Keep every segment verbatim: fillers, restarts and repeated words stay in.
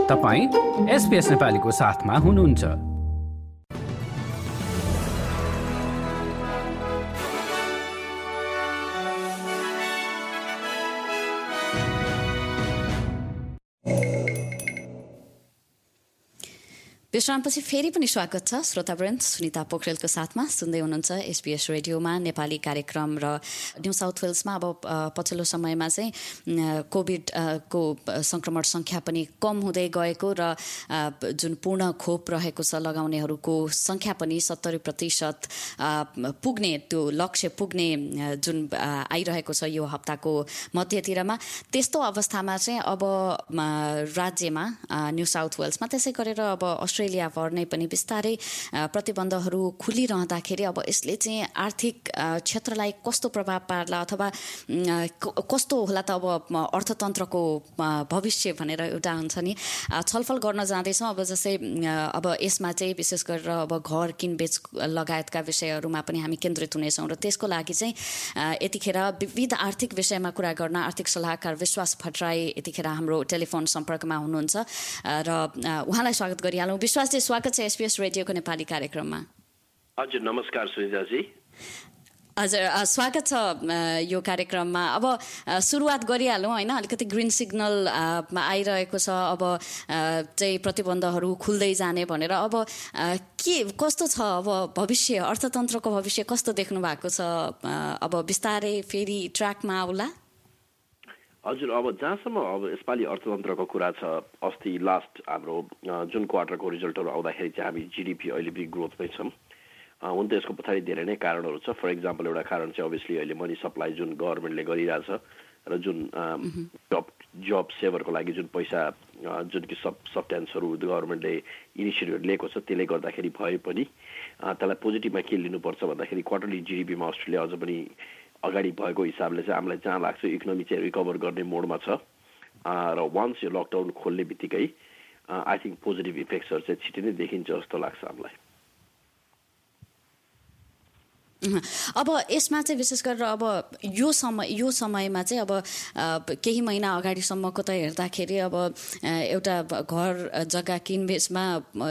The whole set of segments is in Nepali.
तपाईं एसपीएस नेपालीको साथमा हुनुहुन्छ। विश्रामपछि फेरि पनि स्वागत छ श्रोतावृन्द। सुनिता पोखरेलको साथमा सुन्दै हुनुहुन्छ एसपीएस रेडियोमा नेपाली कार्यक्रम। र न्यू साउथ वेल्समा अब पछिल्लो समयमा चाहिँ कोभिडको सङ्क्रमण सङ्ख्या पनि कम हुँदै गएको र जुन पूर्ण खोप रहेको छ लगाउनेहरूको सङ्ख्या पनि सत्तरी प्रतिशत पुग्ने त्यो लक्ष्य पुग्ने जुन आइरहेको छ यो हप्ताको मध्यतिरमा, त्यस्तो अवस्थामा चाहिँ अब राज्यमा न्यू साउथ वेल्समा त्यसै गरेर अब अस्ट्रेलिया भर्नै पनि बिस्तारै प्रतिबन्धहरू खुलिरहँदाखेरि अब यसले चाहिँ आर्थिक क्षेत्रलाई कस्तो प्रभाव पार्ला अथवा कस्तो होला त अब अर्थतन्त्रको भविष्य भनेर एउटा हुन्छ नि छलफल गर्न जाँदैछौँ। अब जस्तै अब यसमा चाहिँ विशेष गरेर अब घर किनबेच लगायतका विषयहरूमा पनि हामी केन्द्रित हुनेछौँ र त्यसको लागि चाहिँ यतिखेर विविध आर्थिक विषयमा कुरा गर्न आर्थिक सल्लाहकार विश्वास भट्टराई यतिखेर हाम्रो टेलिफोन सम्पर्कमा हुनुहुन्छ र उहाँलाई स्वागत गरिहालौँ। विश्वासजी, स्वागत छ एसपीएस रेडियोको नेपाली कार्यक्रममा। हजुर नमस्कार सुनिताजी। हजुर स्वागत छ यो कार्यक्रममा। अब सुरुवात गरिहालौँ होइन, अलिकति ग्रिन सिग्नल आइरहेको छ अब चाहिँ प्रतिबन्धहरू खुल्दै जाने भनेर। अब के कस्तो छ अब भविष्य, अर्थतन्त्रको भविष्य कस्तो देख्नु भएको छ? अब बिस्तारै फेरि ट्र्याकमा आउला? हजुर, अब जहाँसम्म अब यसपालि अर्थतन्त्रको कुरा छ, अस्ति लास्ट हाम्रो जुन क्वार्टरको रिजल्टहरू आउँदाखेरि चाहिँ हामी जिडिपी अहिले पनि ग्रोथमै छौँ। हुन त यसको पछाडि धेरै नै कारणहरू छ। फर इक्जाम्पल एउटा कारण चाहिँ अभियसली अहिले मनी सप्लाई जुन गभर्मेन्टले गरिरहेछ र जुन जब जब सेभरको लागि जुन पैसा जुन कि सब सब्सटेन्सहरू गभर्मेन्टले इनिसिएटिभ लिएको छ त्यसले गर्दाखेरि भए पनि त्यसलाई पोजिटिभमा के लिनुपर्छ भन्दाखेरि क्वार्टरली जिडिपीमा अस्ट्रेलिया अझ पनि अगाडि भएको हिसाबले चाहिँ हामीलाई जहाँ लाग्छ इकोनोमी चाहिँ रिकभर गर्ने मोडमा छ र वान्स यो लकडाउन खोल्ने बित्तिकै आई थिङ्क पोजिटिभ इफेक्ट्सहरू चाहिँ छिटै नै देखिन्छ जस्तो लाग्छ हामीलाई। अब यसमा चाहिँ विशेष गरेर अब यो समय यो समयमा चाहिँ अब केही महिना अगाडिसम्मको त हेर्दाखेरि अब एउटा घर जग्गा किनबेचमा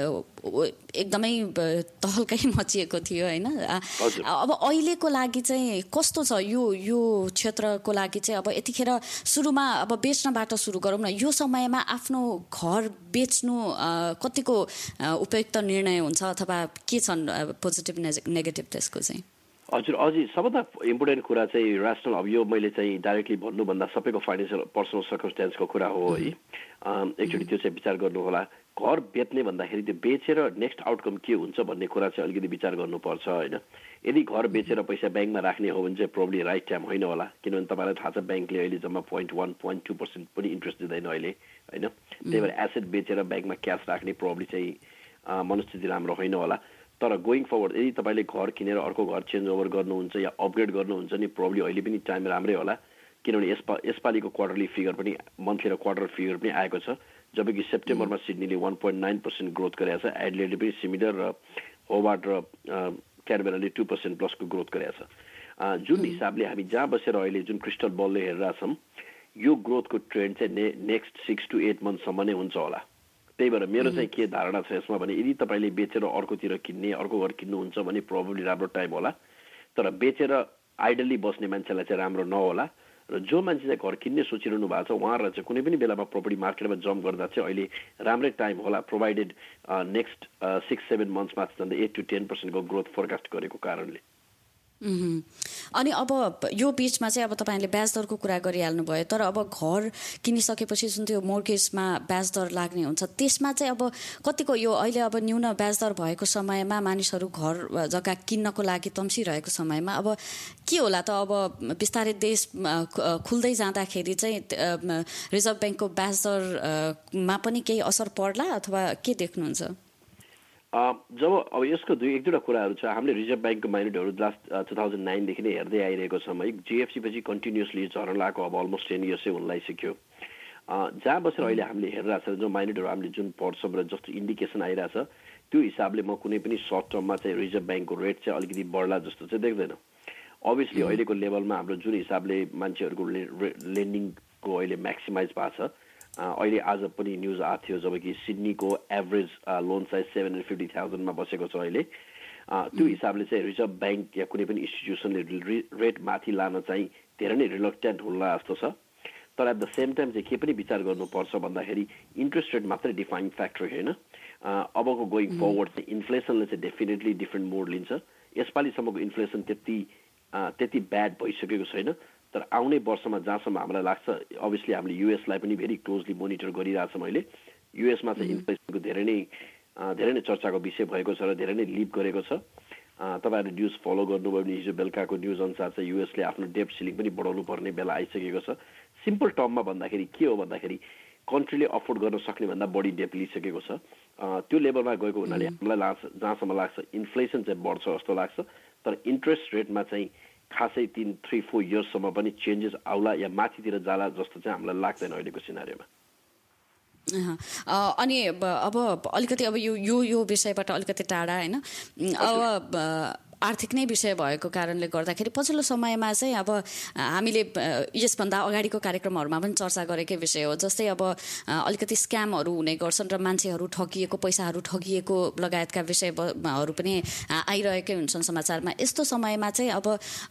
एकदमै तहल्कै मचिएको थियो होइन। अब अहिलेको लागि चाहिँ कस्तो छ यो यो क्षेत्रको लागि चाहिँ? अब यतिखेर सुरुमा अब बेच्नबाट सुरु गरौँ न। यो समयमा आफ्नो घर बेच्नु कतिको उपयुक्त निर्णय हुन्छ अथवा के छन् पोजिटिभ नेगेटिभ त्यसको चाहिँ? हजुर, अझै सबभन्दा इम्पोर्टेन्ट कुरा चाहिँ रेसनल, अब यो मैले चाहिँ डाइरेक्टली भन्नुभन्दा सबैको फाइनेन्सियल पर्सनल सर्कमस्टेन्सको कुरा हो है। एकचोटि त्यो चाहिँ विचार गर्नु होला। घर बेच्ने भन्दाखेरि त्यो बेचेर नेक्स्ट आउटकम के हुन्छ भन्ने कुरा चाहिँ अलिकति विचार गर्नुपर्छ होइन। यदि घर बेचेर पैसा ब्याङ्कमा राख्ने हो भने चाहिँ प्रोब्ली राइट टाइम होइन होला, किनभने तपाईँलाई थाहा छ ब्याङ्कले अहिले जम्मा point one point two percent पनि इन्ट्रेस्ट दिँदैन अहिले होइन। त्यही भएर एसेट बेचेर ब्याङ्कमा क्यास राख्ने प्रोब्ली चाहिँ मनस्थिति राम्रो होइन होला। तर गोइङ फरवर्ड यदि तपाईँले घर किनेर अर्को घर चेन्ज ओभर गर्नुहुन्छ या अपग्रेड गर्नुहुन्छ नि प्रोब्ली अहिले पनि टाइम राम्रै होला, किनभने यसपा यसपालिको क्वार्टरली फिगर पनि मन्थली र क्वार्टर फिगर पनि आएको छ। जबकि सेप्टेम्बरमा सिडनीले one point nine percent growth गरेको छ, एडलेडले पनि सिमिलर र होबार्ट र क्यानबेराले टू पर्सेन्ट प्लसको ग्रोथ गरेको छ। जुन हिसाबले हामी जहाँ बसेर अहिले जुन क्रिस्टल बलले हेरिरहेछौँ यो ग्रोथको ट्रेन्ड चाहिँ ने नेक्स्ट सिक्स टु एट मन्थसम्म नै हुन्छ होला। त्यही भएर मेरो चाहिँ के धारणा छ यसमा भने यदि तपाईँले बेचेर अर्कोतिर किन्ने अर्को घर किन्नुहुन्छ भने प्रोबेबली राम्रो टाइम होला। तर बेचेर आइडल्ली बस्ने मान्छेलाई चाहिँ राम्रो नहोला र जो मान्छे चाहिँ घर किन्ने सोचिरहनु भएको छ उहाँहरूलाई चाहिँ कुनै पनि बेलामा प्रपर्टी मार्केटमा जम्प गर्दा चाहिँ अहिले राम्रै टाइम होला, प्रोभाइडेड नेक्स्ट सिक्स सेभेन मन्थ्समा झन्डै एट टु टेन पर्सेन्टको ग्रोथ फोरकास्ट गरेको कारणले। अनि अब यो बिचमा चाहिँ अब तपाईँले ब्याज दरको कुरा गरिहाल्नु भयो, तर अब घर किनिसकेपछि जुन त्यो मोर्गेजमा ब्याज दर लाग्ने हुन्छ त्यसमा चाहिँ अब कतिको यो अहिले अब न्यून ब्याज दर भएको समयमा मानिसहरू घर जग्गा किन्नको लागि तम्सिरहेको समयमा अब के होला त? अब बिस्तारै देश खुल्दै जाँदाखेरि चाहिँ रिजर्भ ब्याङ्कको ब्याज दरमा पनि केही असर पर्ला अथवा के देख्नुहुन्छ? जब अब यसको दुई एक दुईवटा कुराहरू छ। हामीले रिजर्भ ब्याङ्कको माइनेटहरू लास्ट टु थाउजन्ड नाइनदेखि नै हेर्दै आइरहेको छौँ है। जिएफसी पछि कन्टिन्युसली झर्न लागेको अब अलमोस्ट टेन इयर्सै हुन लागिसक्यो। जहाँ बसेर अहिले हामीले हेरिरहेको छ जो माइनेटहरू हामीले जुन पढ्छौँ र जस्तो इन्डिकेसन आइरहेछ त्यो हिसाबले म कुनै पनि सर्ट टर्ममा चाहिँ रिजर्भ ब्याङ्कको रेट चाहिँ अलिकति बढ्ला जस्तो चाहिँ देख्दैन। अभियसली अहिलेको लेभलमा हाम्रो जुन हिसाबले मान्छेहरूको लेन्डिङको अहिले म्याक्सिमाइज भएको छ अहिले आज पनि न्युज आएको थियो जब कि सिडनीको average loan size seven hundred fifty थाउजन्डमा बसेको छ अहिले। त्यो हिसाबले चाहिँ रिजर्भ ब्याङ्क या कुनै पनि इन्स्टिट्युसनले रेट माथि लान चाहिँ धेरै नै रिलक्टेन्ट होला जस्तो छ। तर एट द सेम टाइम चाहिँ के पनि विचार गर्नुपर्छ भन्दाखेरि इन्ट्रेस्ट रेट मात्रै डिफाइनिङ फ्याक्टर होइन। अबको गोइङ फरवर्ड चाहिँ इन्फ्लेसनले चाहिँ डेफिनेटली डिफ्रेन्ट मोड लिन्छ। यसपालिसम्मको इन्फ्लेसन त्यति त्यति ब्याड भइसकेको छैन, तर आउने वर्षमा जहाँसम्म हामीलाई लाग्छ, अभियसली हामीले युएसलाई पनि भेरी क्लोजली मोनिटर गरिरहेको छौँ अहिले। युएसमा चाहिँ इन्फ्लेसनको धेरै नै धेरै नै चर्चाको विषय भएको छ र धेरै नै लिप गरेको छ। तपाईँहरूले न्युज फलो गर्नुभयो भने हिजो बेलुकाको न्युज अनुसार चाहिँ युएसले आफ्नो डेब्ट सिलिङ पनि बढाउनु पर्ने बेला आइसकेको छ। सिम्पल टर्ममा भन्दाखेरि के हो भन्दाखेरि कन्ट्रीले अफोर्ड गर्न सक्ने भन्दा बढी डेब्ट लिइसकेको छ। त्यो लेभलमा गएको हुनाले हामीलाई लाग्छ, जहाँसम्म लाग्छ इन्फ्लेसन चाहिँ बढ्छ जस्तो लाग्छ, तर इन्ट्रेस्ट रेटमा चाहिँ खासै तिन थ्री फोर इयर्ससम्म पनि चेन्जेस आउला या माथितिर जाला जस्तो चाहिँ हामीलाई लाग्दैन अहिलेको सिनारीमा। अनि अब अलिकति अब यो यो यो विषयबाट अलिकति टाढा होइन, अब आर्थिक नै विषय भएको कारणले गर्दाखेरि पछिल्लो समयमा चाहिँ अब हामीले यसभन्दा अगाडिको कार्यक्रमहरूमा पनि चर्चा गरेकै विषय हो। जस्तै अब अलिकति स्क्यामहरू हुने गर्छन् र मान्छेहरू ठगिएको, पैसाहरू ठगिएको लगायतका विषयहरू पनि आइरहेकै हुन्छन् समाचारमा। यस्तो समयमा चाहिँ अब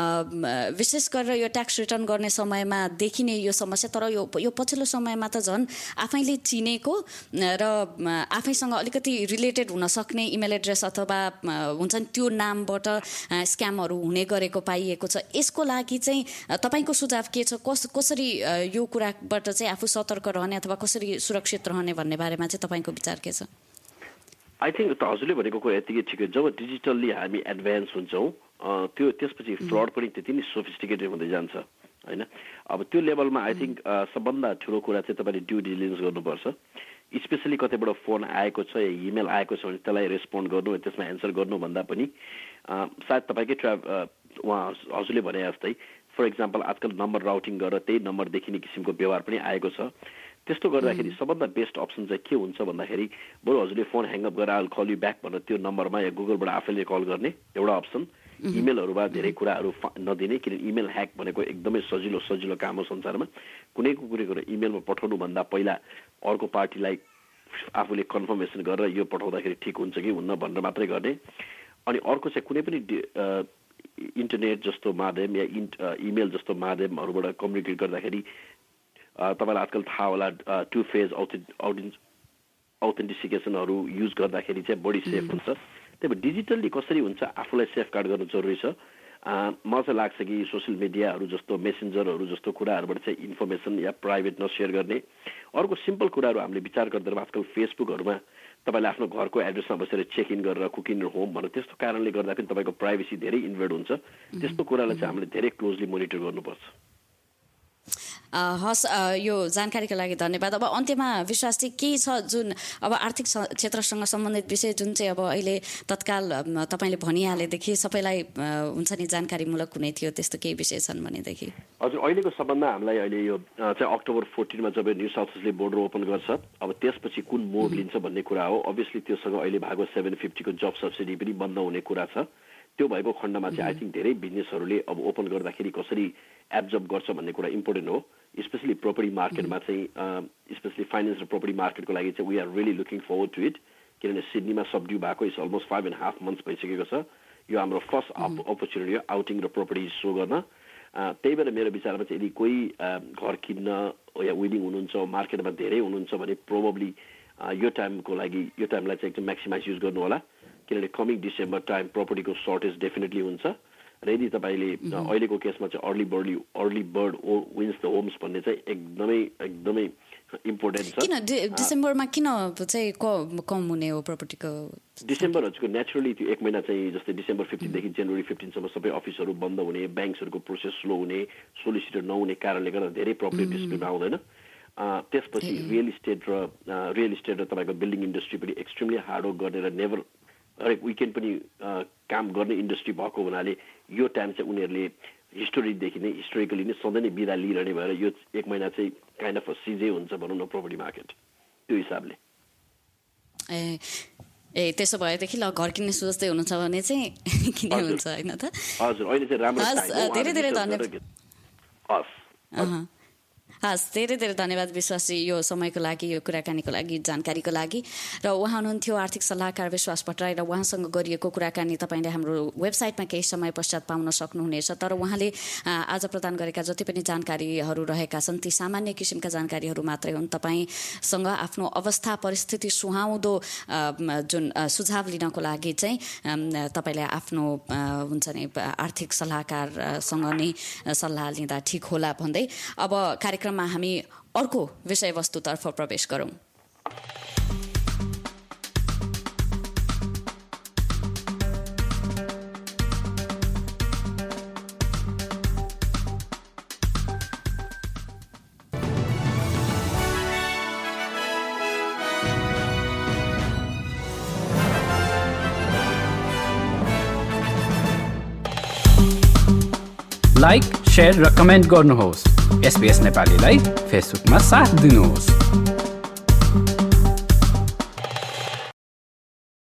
विशेष गरेर यो ट्याक्स रिटर्न गर्ने समयमा देखिने यो समस्या, तर यो यो पछिल्लो समयमा त झन् आफैले चिनेको र आफैसँग अलिकति रिलेटेड हुन सक्ने इमेल एड्रेस अथवा हुन्छ नि त्यो नामबाट स्क्यामहरू हुने गरेको पाइएको छ। यसको लागि चाहिँ तपाईँको सुझाव के छ? कस कसरी यो कुराबाट चाहिँ आफू सतर्क रहने अथवा कसरी सुरक्षित रहने भन्ने बारेमा चाहिँ तपाईँको विचार के छ? आई थिङ्क त हजुरले भनेको कुरा यतिकै ठिकै। जब डिजिटल्ली हामी एडभान्स हुन्छौँ त्यो त्यसपछि फ्रड पनि त्यति नै सोफिस्टिकेटेड हुँदै जान्छ होइन। अब त्यो लेभलमा आई थिङ्क सबभन्दा ठुलो कुरा चाहिँ तपाईँले ड्यु डिलिजेन्स गर्नुपर्छ। स्पेसली कतैबाट फोन आएको छ या इमेल आएको छ भने त्यसलाई रेस्पोन्ड गर्नु, त्यसमा एन्सर गर्नुभन्दा पनि सायद तपाईँकै ट्रा उहाँ हजुरले भने जस्तै फर इक्जाम्पल आजकल नम्बर राउटिङ गरेर त्यही नम्बर देखिने किसिमको व्यवहार पनि आएको छ। त्यस्तो गर्दाखेरि सबभन्दा बेस्ट अप्सन चाहिँ के हुन्छ भन्दाखेरि बरु हजुरले फोन ह्याङअप गरेर आल कल यु ब्याक भनेर त्यो नम्बरमा या गुगलबाट आफैले कल गर्ने एउटा अप्सन। इमेलहरूमा धेरै कुराहरू नदिने, किनभने इमेल ह्याक भनेको एकदमै सजिलो सजिलो काम हो संसारमा। कुनै कुनै कुरा इमेलमा पठाउनुभन्दा पहिला अर्को पार्टीलाई आफूले कन्फर्मेसन गरेर यो पठाउँदाखेरि ठिक हुन्छ कि हुन्न भनेर मात्रै गर्ने। अनि अर्को चाहिँ कुनै पनि इन्टरनेट जस्तो माध्यम या इन्ट इमेल जस्तो माध्यमहरूबाट कम्युनिकेट गर्दाखेरि तपाईँलाई आजकल थाहा होला टु फेज अथेन्ट अथेन्टिफिकेसनहरू युज गर्दाखेरि चाहिँ बढी सेफ हुन्छ। त्यही भएर डिजिटल्ली कसरी हुन्छ आफूलाई सेफ गार्ड गर्नु जरुरी छ। मलाई चाहिँ लाग्छ कि सोसियल मिडियाहरू जस्तो मेसेन्जरहरू जस्तो कुराहरूबाट चाहिँ इन्फर्मेसन या प्राइभेट नसेयर गर्ने। अर्को सिम्पल कुराहरू हामीले विचार गर्दैनौँ आजकल फेसबुकहरूमा तपाईँले आफ्नो घरको एड्रेसमा बसेर चेक इन गरेर कुकिङ होम भनेर त्यस्तो कारणले गर्दा पनि तपाईँको प्राइभेसी धेरै इन्भेड हुन्छ। त्यस्तो कुरालाई चाहिँ हामीले धेरै क्लोजली मोनिटर गर्नुपर्छ। हस्, यो जानकारीको लागि धन्यवाद। अब अन्त्यमा विश्वास चाहिँ के छ जुन अब आर्थिक क्षेत्रसँग सम्बन्धित विषय जुन चाहिँ अब अहिले तत्काल तपाईँले भनिहालेदेखि सबैलाई हुन्छ नि जानकारीमूलक कुनै थियो त्यस्तो केही विषय छन् भनेदेखि? हजुर, अहिलेको सबभन्दा हामीलाई अहिले यो चाहिँ अक्टोबर फोर्टिनमा जब न्यू साउथ वेल्सले बोर्डर ओपन गर्छ, अब त्यसपछि कुन मोड लिन्छ भन्ने कुरा हो। अभियसली त्योसँग अहिले भएको सेभेन फिफ्टीको जब सब्सिडी पनि बन्द हुने कुरा छ। त्यो भएको खण्डमा चाहिँ आई थिङ्क धेरै बिजनेसहरूले अब ओपन गर्दाखेरि कसरी एब्जर्ब गर्छ भन्ने कुरा इम्पोर्टेन्ट हो। स्पेसली प्रोपर्टी मार्केटमा चाहिँ स्पेसली फाइनेन्स र प्रोपर्टी मार्केटको लागि चाहिँ we are really looking forward to it, किनभने सिडनीमा सबड्यू भएको is almost five and half months भइसकेको छ। यो हाम्रो फर्स्ट अपर्च्युनिटी हो आउटिङ र प्रोपर्टी सो गर्न। त्यही भएर मेरो विचारमा चाहिँ यदि कोही घर किन्न या विलिङ हुनुहुन्छ, मार्केटमा धेरै हुनुहुन्छ भने प्रोबब्ली यो टाइमको लागि यो टाइमलाई चाहिँ एकदम म्याक्सिमाइज युज गर्नु होला, किनभने कमिङ डिसेम्बर टाइम प्रोपर्टीको सर्टेज डेफिनेटली हुन्छ। र यदि तपाईँले अहिलेको केसमा चाहिँ अर्ली बर्डली early bird wins the homes भन्ने चाहिँ एकदमै एकदमै इम्पोर्टेन्ट छ। किन डिसेम्बरमा किन चाहिँ कम हुने हो प्रोपर्टीको? डिसेम्बर हजुरको नेचुरली त्यो एक महिना चाहिँ जस्तै डिसेम्बर फिफ्टिनदेखि जनवरी फिफ्टिनसम्म सबै अफिसहरू बन्द हुने, ब्याङ्क्सहरूको प्रोसेस स्लो हुने, सोलिसिटर नहुने कारणले गर्दा धेरै प्रपर्टी डिस्प्युट आउँदैन। त्यसपछि रियल इस्टेट र रियल इस्टेट र तपाईँको बिल्डिङ इन्डस्ट्री पनि एक्सट्रिमली हार्डवर्क गर्ने र नेभर हरेक विकेन्ड पनि काम गर्ने इन्डस्ट्री भएको हुनाले यो टाइम चाहिँ उनीहरूले हिस्टोरीदेखि नै हिस्टोरिकली नै सधैँ नै बिदा लिइरहने भएर यो एक महिना चाहिँ काइन्ड अफ सिजै हुन्छ भनौँ न प्रोपर्टी मार्केट त्यो हिसाबले। ए ए त्यसो भएदेखि ल घर किन्ने सोच्दै हुनुहुन्छ भने चाहिँ किन्ने हुन्छ होइन त? हजुर, अहिले चाहिँ राम्रो धेरै धेरै धन्यवाद। हस्, धेरै धेरै धन्यवाद विश्वासजी यो समयको लागि, यो कुराकानीको लागि, जानकारीको लागि। र उहाँ हुनुहुन्थ्यो आर्थिक सल्लाहकार विश्वास भट्टराई र उहाँसँग गरिएको कुराकानी तपाईँले हाम्रो वेबसाइटमा केही समय पश्चात पाउन सक्नुहुनेछ। तर उहाँले आज प्रदान गरेका जति पनि जानकारीहरू रहेका छन् ती सामान्य किसिमका जानकारीहरू मात्रै हुन्। तपाईँसँग आफ्नो अवस्था परिस्थिति सुहाउँदो जुन सुझाव लिनको लागि चाहिँ तपाईँले आफ्नो हुन्छ नि आर्थिक सल्लाहकारसँग नै सल्लाह लिँदा ठिक होला भन्दै अब कार्यक्रममा हामी अर्को विषयवस्तुतर्फ प्रवेश गरौँ। लाइक, शेयर र कमेन्ट गर्नुहोस्। एसपीएस नेपालीलाई फेसबुकमा साथ दिनुहोस्।